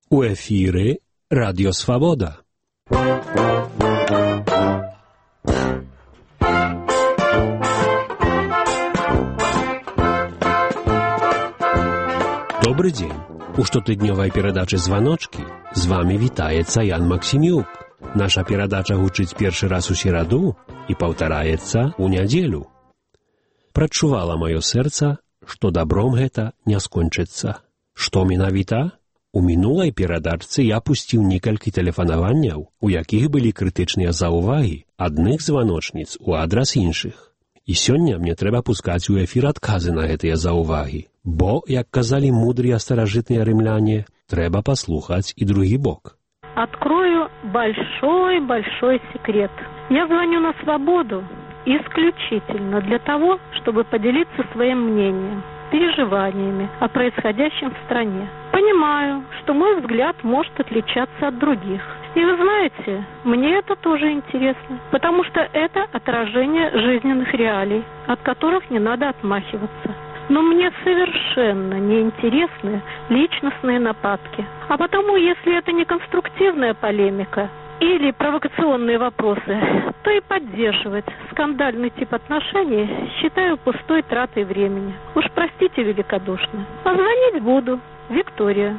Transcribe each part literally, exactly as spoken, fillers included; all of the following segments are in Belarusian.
У эфіры Радіо Свабода. Добрый дзень. У штотыднёвай перадачы «Званочкі» з вами вітаецца Ян Максімюк. Наша перадача гучыць першы раз у сераду і паўтараецца ў нядзелю. Прачувала маё сэрца, што добром гэта не скончыцца. Што менавіта? У мінулай перадачцы я пусціў некалькі тэлефанаванняў, у якіх былі крытычныя заўвагі адных званочніц у адрас іншых. І сёння мне трэба пускаць у эфір адказы на гэтыя заўвагі, бо, як казалі мудрыя старажытныя рымляне, трэба паслухаць і другі бок. Открою большой-большой секрет. Я звоню на «Свободу» исключительно для того, чтобы поделиться своим мнением, переживаниями о происходящем в стране. Понимаю, что мой взгляд может отличаться от других. И вы знаете, мне это тоже интересно, потому что это отражение жизненных реалий, от которых не надо отмахиваться. Но мне совершенно не интересны личностные нападки. А потому, если это не конструктивная полемика или провокационные вопросы, то и поддерживать скандальный тип отношений считаю пустой тратой времени. Уж простите великодушно. А звонить буду. Виктория.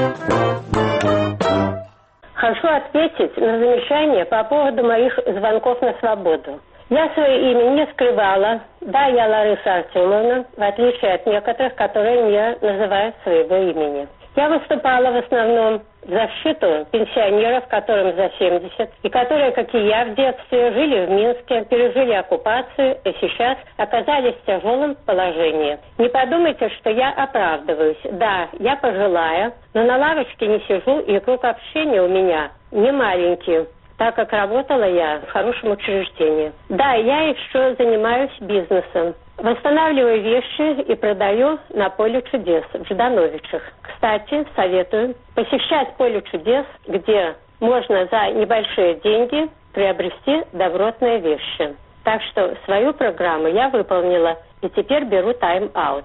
Хочу ответить на замечание по поводу моих звонков на «Свободу». Я свое имя не скрывала. Да, я Лариса Артемовна, в отличие от некоторых, которые не называют своего имени. Я выступала в основном в защиту пенсионеров, которым за семьдесят, и которые, как и я в детстве, жили в Минске, пережили оккупацию и сейчас оказались в тяжелом положении. Не подумайте, что я оправдываюсь. Да, я пожилая, но на лавочке не сижу, и круг общения у меня не маленький, так как работала я в хорошем учреждении. Да, я еще занимаюсь бизнесом. Восстанавливаю вещи и продаю на Поле чудес в Ждановичах. Кстати, советую посещать Поле чудес, где можно за небольшие деньги приобрести добротные вещи. Так что свою программу я выполнила и теперь беру тайм-аут.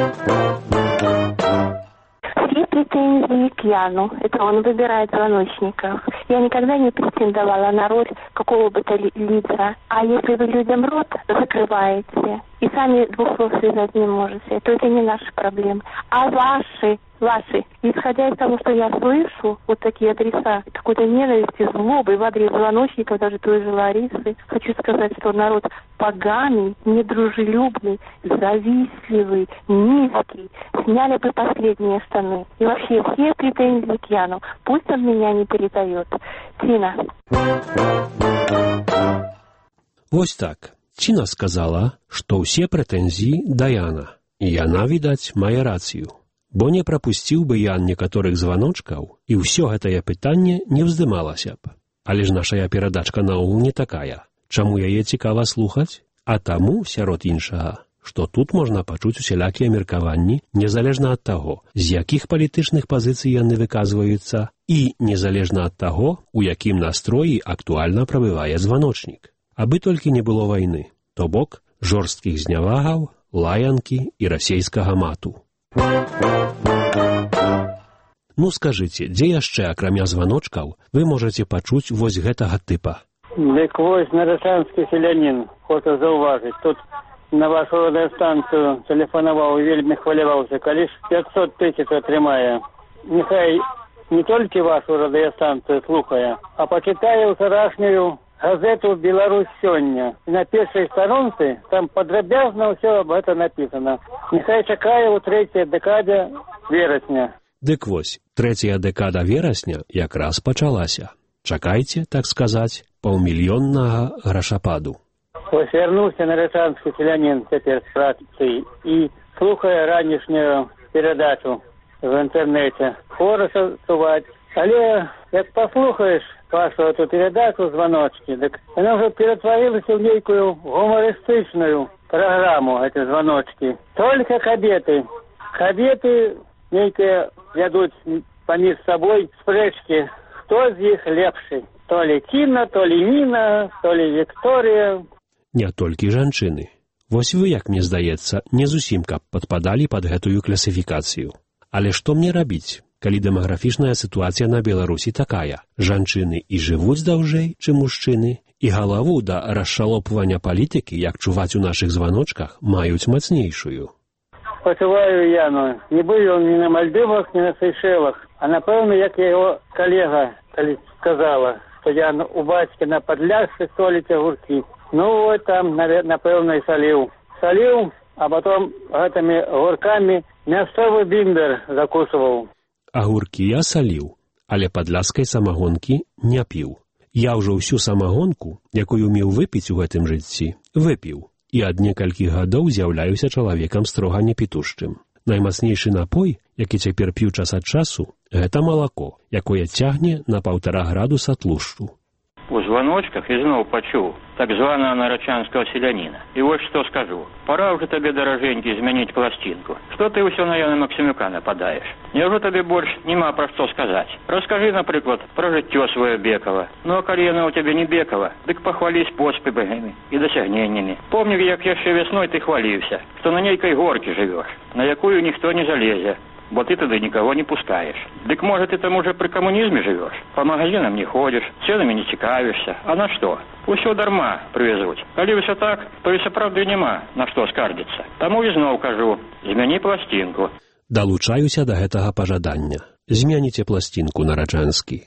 Все претензии к Яну. Это он выбирает звоночников. Я никогда не претендовала на роль какого бы то ли лидера. А если вы людям рот закрываете и сами двух слов связать не можете, то это не наши проблемы. А ваши, ваши, исходя из того, что я слышу, вот такие адреса какой-то ненависти, злобы в адрес звоночников, даже той же Ларисы, хочу сказать, что народ поганый, недружелюбный, завистливый, низкий. Сняли бы последние штаны. И вообще все претензии к Яну. Пусть он меня не передает. Тина. Вось так. Ціна сказала, што ўсе прэтэнзіі да Яна. І яна, відаць, мае рацыю. Бо не прапусціў бы Ян некаторых званочкаў, і ўсё гэтае пытанне не ўздымалася б. Але ж нашая перадачка наогул не такая. Чаму яе цікава слухаць? А таму, сярод іншага, што тут можна пачуць усялякія меркаванні, незалежна ад таго, з якіх палітычных пазіцый яны выказваюцца, і незалежна ад таго, у якім настроі актуальна прабывае званочнік. Абы толькі не было вайны, то бок жорсткіх знявагаў, лаянкі і расейскага мату. Ну скажыце, дзе яшчэ, акрамя званочкаў, вы можаце пачуць вось гэтага тыпа? Дык вось нарышанскі селянін, хочу заўважыць, тут на вашу радыёстанцыю тэлефанаваў і вельмі хваляваўся, калі ж пятьсот тысяч атрымае. Няхай не толькі вашу радыёстанцыю слухае, а пачытае ўчарашнюю газету «Беларусь сёння». На першай старонцы там падрабязна ўсё об гэта напісана. Няхай чакае ў трэцяй дэкадзе верасня. Дык вось, трэцяя дэкада верасня якраз пачалася. Чакайце, так сказаць, паўмільённага грашападу. Вось вярнуўся нарышанскі селянін цяпер з працы і слухае ранішнюю перадачу в інтэрнэце. Хораша чуваць. Але як паслухаеш вашу эту передачу «Звоночки», так она уже перетворилась в некую гумористичную программу, эти «Звоночки». Только кабеты. Кабеты некие ведут поміж собой спрэчки, кто из них лепший. То ли Тина, то ли Нина, то ли Виктория. Не толькі жанчыны. Вось вы, як мне здаецца, не зусім каб падпадалі пад гэтую класіфікацыю. Але што мне рабіць? калі дэмаграфічная сітуацыя на Беларусі такая. Жанчыны і жывуць даўжэй, чым мужчыны, і галаву да расшалопвання палітыкі, як чуваць у нашых званочках, маюць мацнейшую. Пачуваю Яну. Не быў ён ні на Мальдывах, ні на Сейшэлах. А напэўна, як яго калега, калі сказала, што я у бацькі на Падляшшы соліць агуркі. Ну, вот там, напэўна, і саліў. Саліў, а потом гэтымі агуркамі мясцовы бімбер закусываў. Агуркі я саліў, але падляшскай самагонкі не піў. Я ўжо ўсю самагонку, якую меў выпіць у гэтым жыцці, выпіў. І ад некалькіх гадоў з'яўляюся чалавекам строга непітушчым. Наймацнейшы напой, які цяпер п'ю час ад часу, гэта малако, якое цягне на паўтара градуса тлушчу. У званочках ізноў пачуў так званого нарачанского селянина. И вот что скажу. Пора уже тебе, дороженький, изменить пластинку. Что ты все на Яна Максимюка нападаешь? Неужо тебе больше нема про что сказать? Расскажи, например, про житье свое Бекова. Ну, а колено у тебя не Бекова, дык похвались поспехами и досягнениями. Помню, як еще весной ты хвалился, что на нейкой горке живешь, на якую никто не залезет. Бо ты туда никого не пускаешь. Дык, может, ты там уже при коммунизме живешь? По магазинам не ходишь, ценами не цікавишься. А на что? Усё дарма привезуть. Коли все так, то и сапраўды нема на что скардиться. Тому и знов кажу, змяни пластинку. Далучаюся до гэтага пожадання. Змяніце пластинку, Нараджанскі.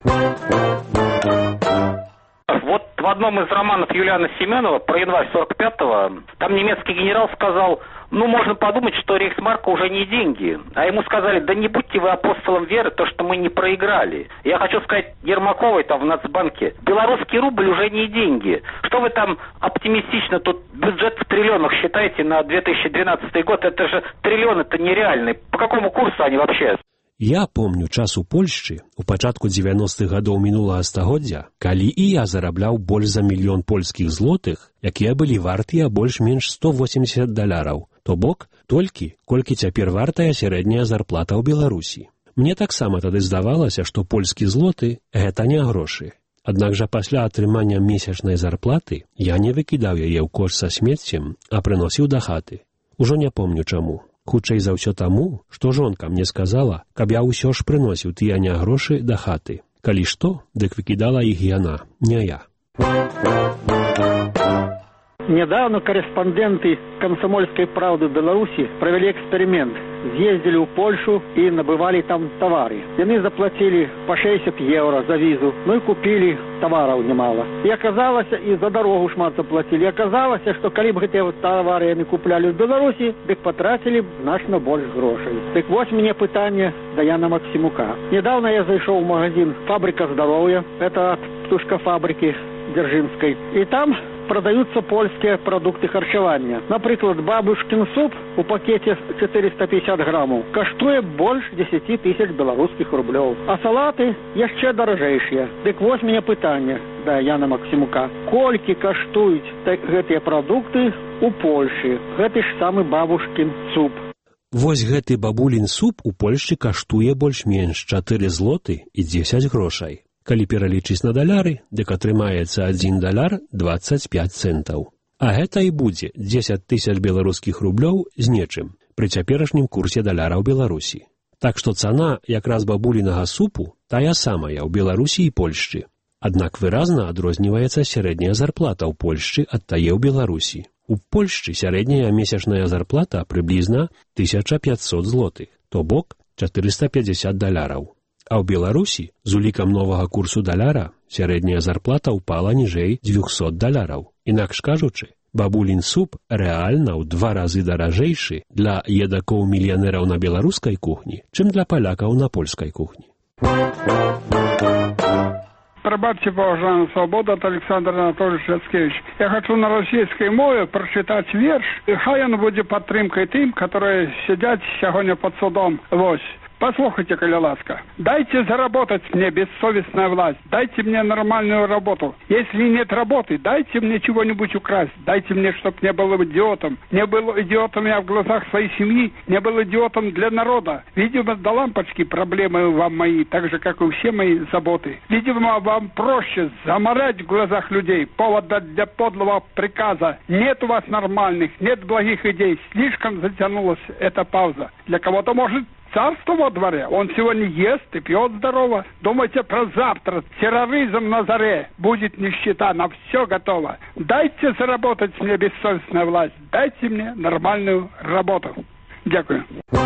Вот в одном из романов Юлиана Семенова про январь сорок пятого там немецкий генерал сказал: ну, можно подумать, что рейхсмарка уже не деньги. А ему сказали: да не будьте вы апостолом веры, то, что мы не проиграли. Я хочу сказать Ермаковой там в Нацбанке: белорусский рубль уже не деньги. Что вы там оптимистично тут бюджет в триллионах считаете на две тысячи двенадцатый год? Это же триллион, это нереальный. По какому курсу они вообще? Я помню час у Польшчы у пачатку дзевяностых гадоў мінулага стагоддзя, калі і я зарабляў больш за мільён польскіх злотых, якія былі вартыя больш-менш сто восемьдесят даляраў, то бок толькі, колькі цяпер вартая сярэдняя зарплата ў Беларусі. Мне таксама тады здавалася, што польскі злоты – гэта не грошы. Аднак жа пасля атрымання месячнай зарплаты я не выкідаў яе ў кош са смеццем, а прыносіў да хаты. Ужо не помню чаму. Хутчэй за ўсё таму, што жонка мне сказала, каб я ўсё ж прыносіў тыя не грошы да хаты. Калі што, дык выкідала іх яна, не я. Недавно корреспонденты «Комсомольской правды» Беларуси провели эксперимент. Съездили в Польшу и набывали там товары. Они заплатили по шестьдесят евро за визу, ну и купили товаров немало. И оказалось, и за дорогу шмат заплатили. И оказалось, что коли бы эти товары они купляли в Беларуси, так потратили значно больше грошей. Так вот мне питание до Яна Максимука. Недавно я зашел в магазин «Фабрика здоровья». Это от птушкофабрики Дзержинской. И там продаются польские продукты харчевания. Например, бабушкин суп у пакете четыреста пятьдесят граммов коштует больше десять тысяч белорусских рублей. А салаты еще дорожейшие. Так вот меня питание до Яна Максимука. Кольки коштуют эти продукты у Польши? Это ж самый бабушкин суп. Вось гэты бабулін суп у Польшчы каштуе больш-менш чатыры злоты і дзесяць грошай. Калі пералічыць на даляры, дык атрымаецца адзін даляр дваццаць пяць цэнтаў. А гэта і будзе дзесяць тысяч беларускіх рублёў з нечым пры цяперашнім курсе даляра ў Беларусі. Так што цана якраз бабулінага супу тая самая ў Беларусі і Польшчы. Аднак выразна адрозніваецца сярэдняя зарплата ў Польшчы ад тае ў Беларусі. У Польшчы сярэдняя месячная зарплата прыблізна тысяча пятьсот злотых, то бок чатырыста пятьдесят даляраў. А ў Беларусі з улікам новага курсу даляра сярэдняя зарплата ўпала ніжэй дзвюсот даляраў. Інакш кажучы, бабулін суп рэальна ў два разы даражэйшы для едакоў-мільянераў на беларускай кухні, чым для палякаў на польскай кухні. Пробачьте, уважаемая свобода, от Александр Анатольевич Яцкевич. Я хочу на российской мове прочитать верш, и хай он будет подтримкой тем, которые сидят сегодня под судом. Вось. Послухайте, коли ласка. Дайте заработать мне, бессовестная власть. Дайте мне нормальную работу. Если нет работы, дайте мне чего-нибудь украсть. Дайте мне, чтоб не был идиотом. Не был идиотом я в глазах своей семьи. Не был идиотом для народа. Видимо, до лампочки проблемы вам мои, так же, как и все мои заботы. Видимо, вам проще заморать в глазах людей повода для подлого приказа. Нет у вас нормальных, нет благих идей. Слишком затянулась эта пауза. Для кого-то, может, царство во дворе. Он сегодня ест и пьет здорово. Думайте про завтра. Терроризм на заре. Будет нищета, на все готово. Дайте заработать мне, бессовестная власть. Дайте мне нормальную работу. Дякую.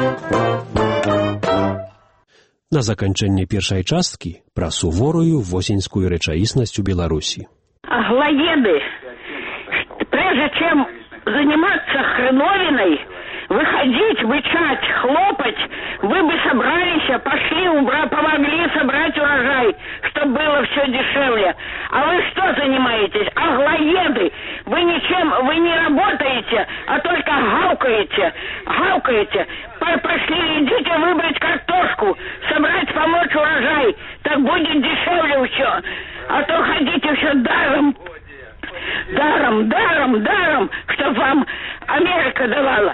На заканчэнне першай часткі пра суворую восеньскую рэчаіснасць у Беларусі. Аглоеды, прежде чем заниматься хреновиной, выходить, вычать, хлопать, вы бы собрались, пошли, убра, помогли собрать урожай, чтобы было все дешевле. А вы что занимаетесь? Аглоеды! Вы ничем, вы не работаете, а только гавкаете, гавкаете. Пошли, идите выбрать картошку, собрать, помочь урожай, так будет дешевле все. А то ходите все даром, даром, даром, даром, чтобы вам Америка давала.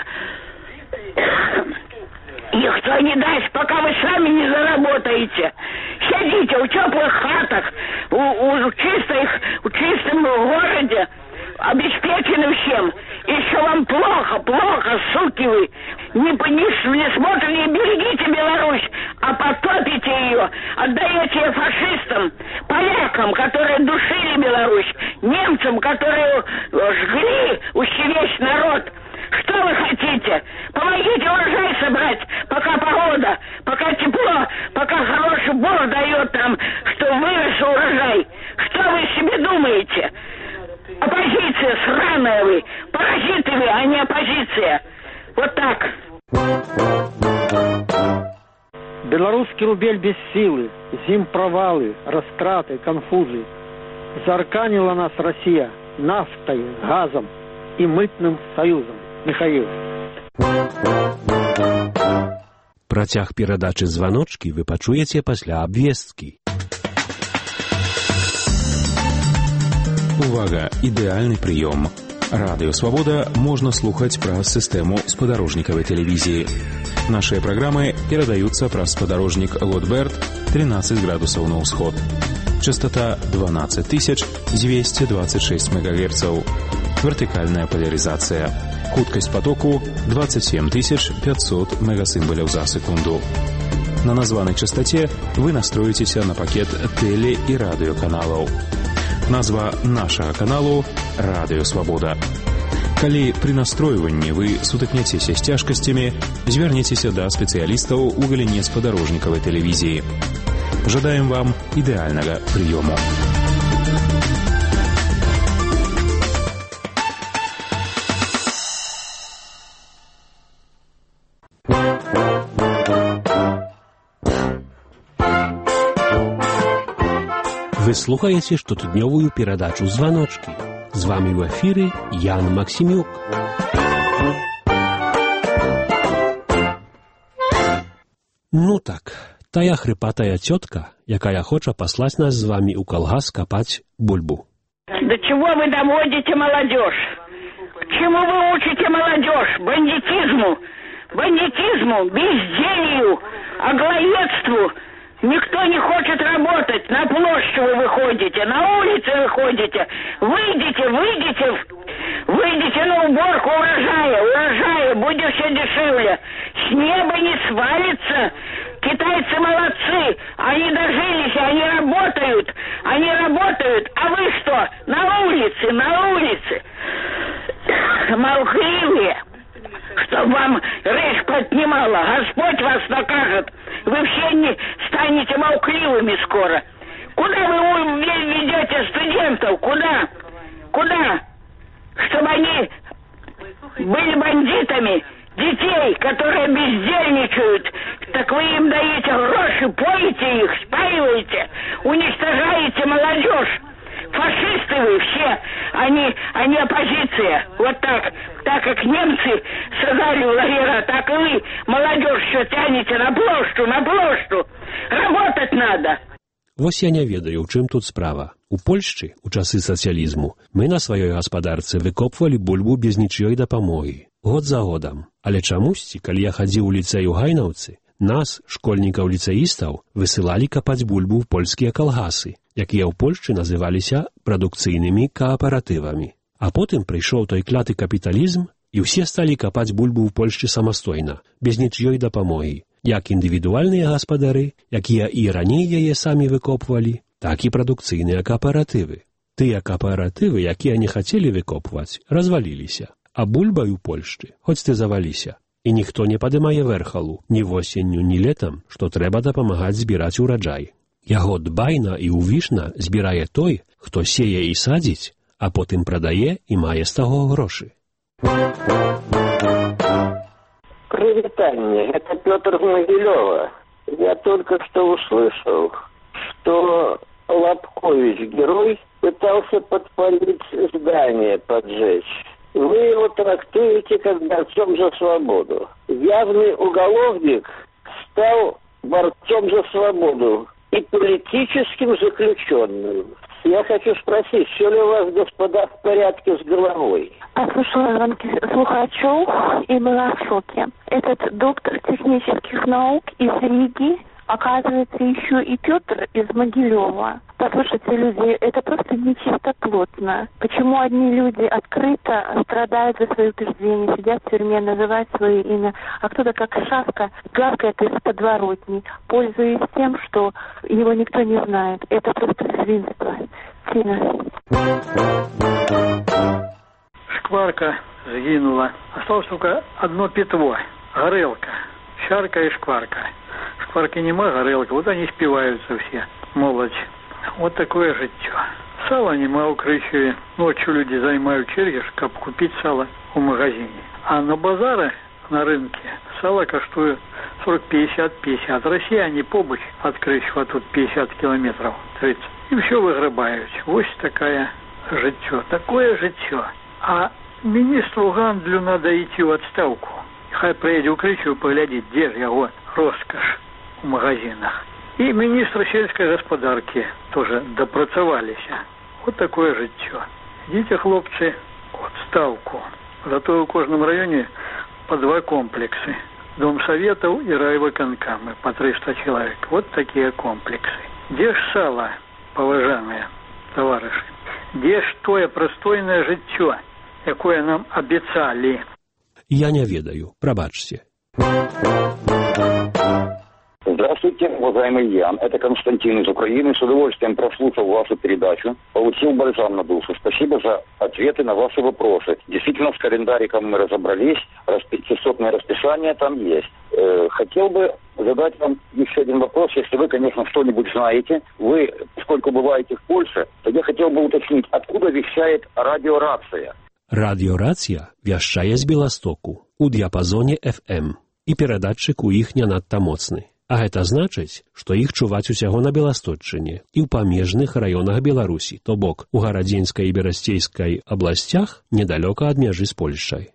Никто не даст, пока вы сами не заработаете. Сидите в теплых хатах, у, у, чистых, в чистом городе, обеспечены всем. Еще вам плохо, плохо, суки вы. Не, не, не смотрите, берегите Беларусь, а потопите ее, отдаете ее фашистам, полякам, которые душили Беларусь, немцам, которые жгли весь народ. Что вы хотите? Помогите урожай собрать, пока погода, пока тепло, пока хороший Бог дает нам, что вырос урожай. Что вы себе думаете? Оппозиция сраная вы, паразиты вы, а не оппозиция. Вот так. Белорусский рубель без силы, зим провалы, растраты, конфузы. Заарканила нас Россия нафтой, газом и мытным союзом. Михаил. Працяг перадачы званочкі вы пачуеце пасля абвесткі. Увага! Ідэальны прыём. Радыё Свабода можна слухаць праз сістэму спадарожнікавай тэлевізіі. Нашыя праграмы перадаюцца праз спадарожнік Лотберт тринадцать градусаў на ўсход. Частота дванадцать тысяч двести двадцать шесть мегагерцаў. Вертикальная поляризация. Хуткость потоку двадцать семь тысяч пятьсот мегасимволяў за секунду. На названай частоте вы настроитесь на пакет теле- и радыёканалаў. Назва нашага каналу «Радыё Свабода». Калі пры настройванні вы сутыкняцеся з цяжкасцямі, звярніцеся да спецыялістаў у галіне спадарожнікавай тэлевізіі. Жадаем вам ідэальнага прыёму. Вы слухаеце штотыднёвую перадачу «Званочкі». З вами ў эфіры Ян Максімюк. Ну так, тая хрипатая цётка, якая хоча паслаць нас з вами ў калгас капаць бульбу. До чего вы доводите молодежь? К чему вы учите молодежь? Бандитизму, бандитизму, безделью, аглоедству. Никто не хочет работать. На площадь вы выходите, на улицы выходите. Выйдите, выйдите, выйдите на уборку урожая, урожая, будет все дешевле. С неба не свалится. Китайцы молодцы, они дожились, они работают, они работают. А вы что? На улице, на улице. Молчаливые. Чтоб вам речь поднимала, Господь вас накажет. Вы все не станете молчаливыми скоро. Куда вы ведете студентов? Куда? Куда? Чтобы они были бандитами. Детей, которые бездельничают, так вы им даете гроши, поете их, спаиваете, уничтожаете молодежь. Фашисты вы все, они, они оппозиция. Вот так. Так как немцы сажали в лагеря, так и вы, молодежь, все тянете на площадь, на площадь. Работать надо. Вось я не ведаю, у чым тут справа. У Польшчы, у часы сацыялізму, мы на сваёй гаспадарцы выкопвалі бульбу без нічыёй дапамогі. Год за годам. Але чамусьці, калі я хадзіў у ліцэй у Гайнаўцы, нас, школьнікаў-ліцэістаў, высылалі капаць бульбу ў польскія калгасы, якія ў Польшчы называліся прадукцыйнымі кааператывамі. А потым прыйшоў той кляты капіталізм, і ўсе сталі капаць бульбу ў Польшчы самастойна, без нічыёй дапамогі. як індывідуальныя гаспадары, якія і раней яе самі выкопвалі, так і прадукцыйныя кааператывы. Тыя кааператывы, якія не хацелі выкопваць, разваліліся. А бульбай у Польшчы, хоць ты заваліся. І ніхто не падымае вэрхалу ні восенню, ні летам, што трэба дапамагаць збіраць ураджай. Яго дбайна і увішна збірае той, хто сее і садзіць, а потым прадае і мае з таго грошы. Привитание. Это Петр Могилева. Я только что услышал, что Лобкович, герой, пытался подпалить здание, поджечь. Вы его трактуете как борцом за свободу. Явный уголовник стал борцом за свободу и политическим заключенным. Я хочу спросить, все ли у вас, господа, в порядке с головой? Послушала звонки слухачов и была в шоке. Этот доктор технических наук из Риги, оказывается, еще и Петр из Могилева. Послушайте, люди, это просто нечистоплотно. Почему одни люди открыто страдают за свои утверждения, сидят в тюрьме, называют свое имя, а кто-то как шавка гавкает из подворотни, пользуясь тем, что его никто не знает. Это просто свинство. Фина. Шкварка сгинула. Осталось только одно пятно. Горелка. Шарка и шкварка. Шкварки нема, горелка. Вот они спиваются все. Молодь. Вот такое життя. Сала нема у Крыщеве. Ночью люди займают черги, чтобы купить сало в магазине. А на базаре, на рынке, сало коштует сорок пятьдесят пятьдесят. Россияне побочь от Крыщева тут пятьдесят километров, тридцать. И все выгребают. Вот такая життя. Такое життя. А министру гандлю надо идти в отставку. Хай приедет у Крыщева поглядеть, где же его роскошь в магазинах. И министр сельской господарки тоже допрацовались. Вот такое життя. Идите, хлопцы, в отставку. Зато в каждом районе по два комплексы. Дом советов и райвыконкамы по триста человек. Вот такие комплексы. Где ж сало, поважанные товарищи? Где ж тое простойное життя, якое нам обещали? Я не ведаю, пробачьте. Здравствуйте, уважаемый Ян. Это Константин из Украины. С удовольствием прослушал вашу передачу. Получил бальзам на душу. Спасибо за ответы на ваши вопросы. Действительно, с календариком мы разобрались. Частотное расписание там есть. Э, хотел бы задать вам еще один вопрос. Если вы, конечно, что-нибудь знаете. Вы, поскольку бываете в Польше, то я хотел бы уточнить, откуда вещает радиорация? Радіорація вяшчае з Беластоку у дыяпазоне эф эм, і перадатчык у іх не надта моцны. А гэта значыць, што іх чуваць усяго на Беласточчыне і ў памежных раёнах Беларусі, то бок у Гарадзенскай і Берасцейскай абласцях недалёка ад мяжы з Польшчай.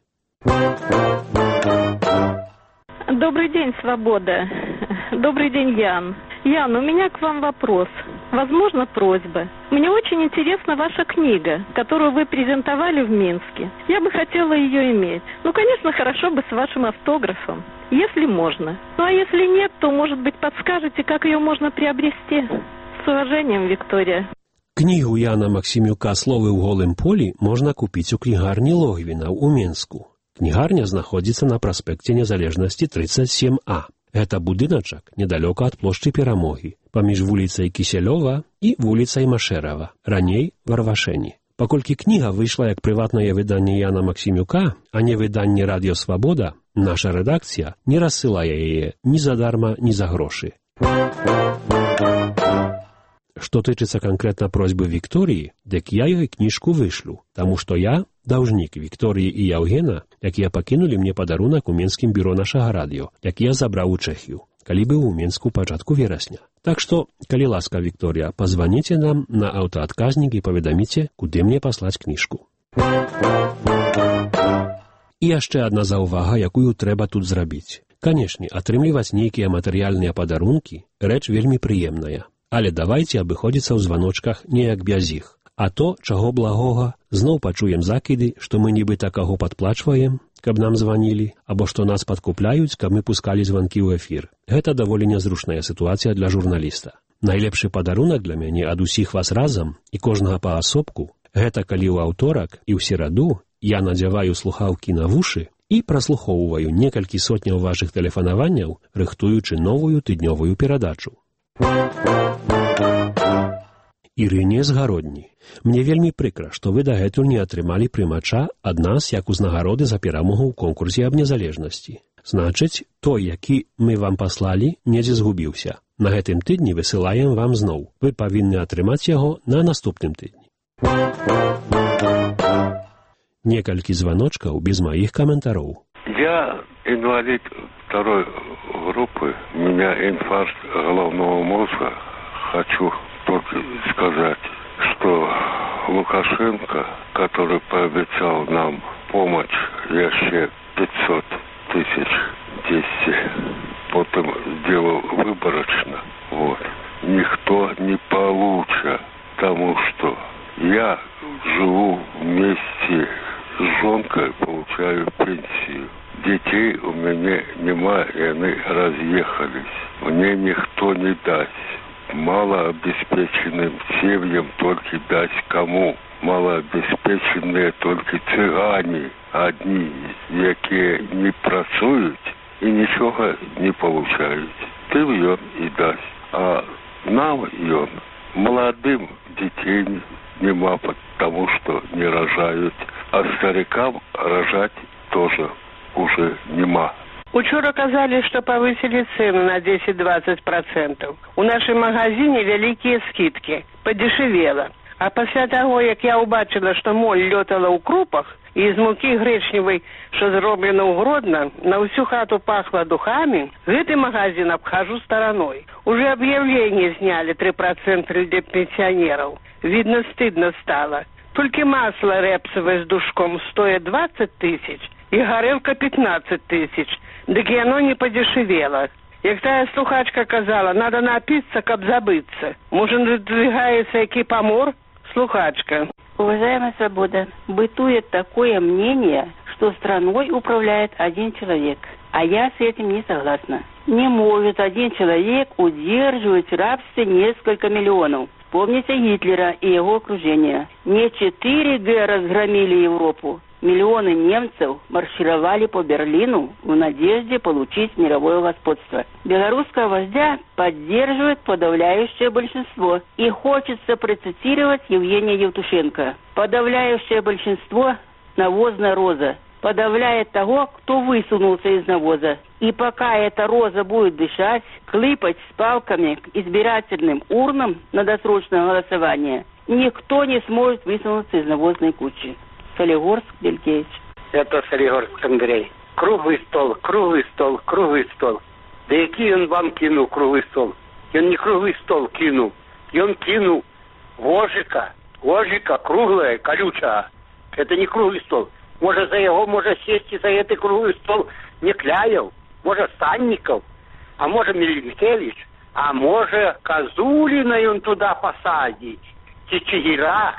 Добрый день, Свобода. Добрый день, Ян. Ян, у меня к вам вопрос. Возможно, просьба. Мне очень интересна ваша книга, которую вы презентовали в Минске. Я бы хотела ее иметь. Ну, конечно, хорошо бы с вашим автографом, если можно. Ну, а если нет, то, может быть, подскажете, как ее можно приобрести? С уважением, Виктория. Кнігу Яна Максимюка «Словы ў голым полі» можна купіць у кнігарні Логвіна ў Менску. Кнігарня знаходзіцца на праспекце Незалежнасці тридцать семь А. Гэта будыначак недалёка ад плошчы Перамогі, паміж вуліцай Кісялёва і вуліцай Машэрава, раней Варвашэні. Паколькі кніга выйшла як прыватнае выданне Яна Максимюка, а не выданне «Радіо Свабода», наша рэдакцыя не рассылае яе ні задарма, ні за грошы. Што тычыцца канкрэтна просьбы Вікторыі, дык я ёй кніжку вышлю, таму што я даўжнік Вікторыі і Яўгена, якія пакінулі мне падарунак у Менскім бюро нашага радыё, які я забраў у Чэхію, калі быў у Менску пачатку верасня. Так што, калі ласка, Вікторыя, пазваніце нам на аўтаадказнік і паведаміце, куды мне паслаць кніжку. І яшчэ адна заўвага, якую трэба тут зрабіць. Канешне, атрымліваць нейкія матэрыяльныя падарункі – рэч вельмі прыемная. Але давайце абыходзіцца ў званочках неяк без іх. А то, чаго благога, зноў пачуем закіды, што мы нібыта каго падплачваем, каб нам званілі, або што нас падкупляюць, каб мы пускалі званкі ў эфір. Гэта даволі нязручная сітуацыя для журналіста. Найлепшы падарунак для мяне ад усіх вас разам і кожнага паасобку – гэта калі ў аўторак і ў сераду я надзяваю слухаўкі на вушы і праслухоўваю некалькі сотняў вашых тэлефанаванняў, рыхтуючы новую тыднёвую перадачу. Ірыне з Гародні. Мне вельмі прыкра, што вы дагэтуль не атрымалі прымача ад нас як узнагароды за перамогу ў конкурсе аб незалежнасці. Значыць, той, які мы вам паслалі, недзе згубіўся. На гэтым тыдні высылаем вам зноў. Вы павінны атрымаць яго на наступным тыдні. Некалькі званочкаў без маіх каментароў. Я инвалид второй группы. У меня инфаркт головного мозга. Хочу только сказать, что Лукашенко, который пообещал нам помощь, еще пятьсот тысяч двести, потом сделал выборочно. Вот. Никто не получит, потому что я живу вместе с жонкой, получаю пенсию. Детей у меня нема, и они разъехались. Мне никто не даст. Малообеспеченным семьям только дать кому? Малообеспеченные только цыгане одни, які не працують і нічого не получають. Тим ён і дасть. А нам ён, молодым детей нема, потому что не рожают. А старикам рожать тоже уже нема. Учора казалі, што павысілі цены на десять-двадцать процентов. У нашым магазине вялікія скидкі. Падешевела. А пасля таго, як я ўбачыла, што моль лётала ў крупах, і з мукі грэчневай, што зроблена ў Гродна, на ўсю хату пахла духамі, гэты магазин абхажу стараной. Уже аб'яўленне знялі три процента для пенсионеров. Видно, стыдно стало. Только масло рэпсавае з душком стоит двадцать тысяч, и горелка пятнадцать тысяч. Дык яно не подешевело. Як тая слухачка казала, надо напиться, каб забыться. Может, надвигается який помор? Слухачка. Уважаемая Свобода, бытует такое мнение, что страной управляет один человек. А я с этим не согласна. Не может один человек удерживать в рабстве несколько миллионов. Помните Гитлера и его окружение. Не четыре Г разгромили Европу. Миллионы немцев маршировали по Берлину в надежде получить мировое господство. Белорусского вождя поддерживает подавляющее большинство. И хочется процитировать Евгения Евтушенко. Подавляющее большинство – навозная роза. Подавляет того, кто высунулся из навоза. И пока эта роза будет дышать, клыпать с палками к избирательным урнам на досрочное голосование, никто не сможет высунуться из навозной кучи. Солигорск, Белькевич. Это Солигорск, Андрей. Круглый стол, круглый стол, круглый стол. Да який он вам кинул круглый стол? Он не круглый стол кинул. И он кинул вожика. Вожика круглая, колючая. Это не круглый стол. Может, за его можно сесть и за этот круглый стол Некляев, может, Санников, а может, Милинкевич, а может, Козулина он туда посадить, Чигира,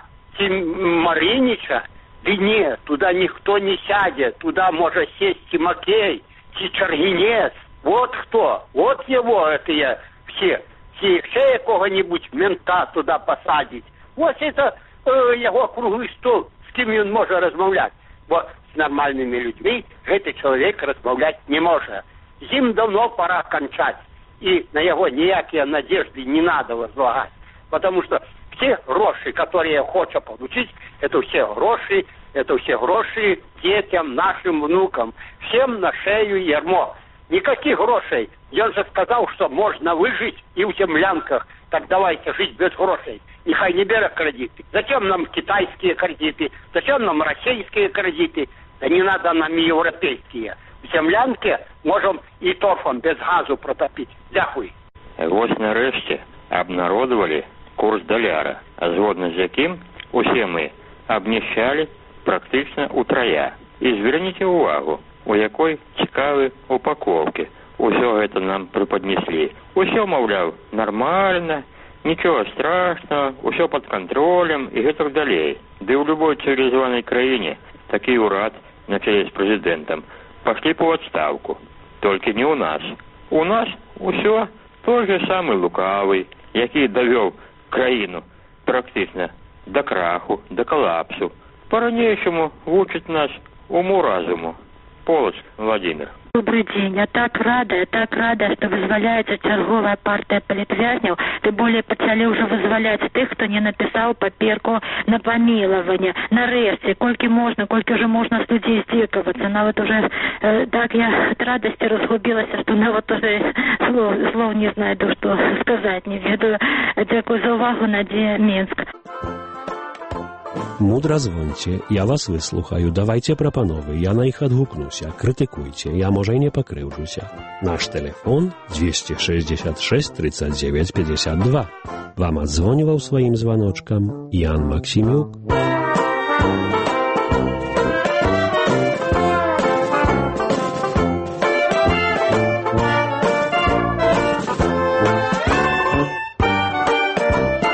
Маринича. Да нет, туда никто не сядет, туда может сесть Тимакей, Чичаргинец. Вот кто, вот его это я все, все, все какого-нибудь мента туда посадить. Вот это э, его круглый стол, с кем он может размовлять. Вот с нормальными людьми этот человек размовлять не может. Им давно пора кончать, и на его никакие надежды не надо возлагать, потому что все гроши, которые хочет получить, это все гроши, это все гроши детям, нашим внукам, всем на шею ярмо. Никаких грошей. Он же сказал, что можно выжить и в землянках. Так давайте жить без грошей. Нехай не берет кредиты. Зачем нам китайские кредиты? Зачем нам российские кредиты? Да не надо нам европейские. В землянке можем и торфом без газу протопить. Дякую. Вось нарэшце обнародовали курс даляра, а згодна з яким усе мы абніщалі практычна утрая. І зверніце ўвагу, у якой цікавай упаковке усё гэта нам преподнесли. Усё, маўляў, нормально, ничего страшного, усё под контролем и гэтак далей. Да и в любой цивилизованной краине такі ўрад на чале с президентом пошли по отставку. Только не у нас. У нас усё той же самый лукавый, які довел краіну практично до краху, до коллапсу. По-ранейшему вучить нас уму-разуму. Полоцк, Владимир. Добрый день. Я так рада, я так рада, что вызваляется черговая партия політв'язнів. Тим більше почали вже визволяти тих, хто не написав папірку на помилування. Нарешті, кольки можна, кольки вже можна з людей здікуватися. Навіть уже э, так я від радості розгубилася, що навіть уже слов, слов не знайду, що сказати. Не веду. Дякую за увагу, Надія, Мінськ. Мудра звоньте, я вас выслухаю, давайте прапановы, я на іх адгукнуся, крытыкуйце, я, можа, і не пакрыўджуся. Наш телефон двести шестьдесят шесть тридцать девять пятьдесят два. Вам адзвоніваў сваім званочкам Ян Максимюк.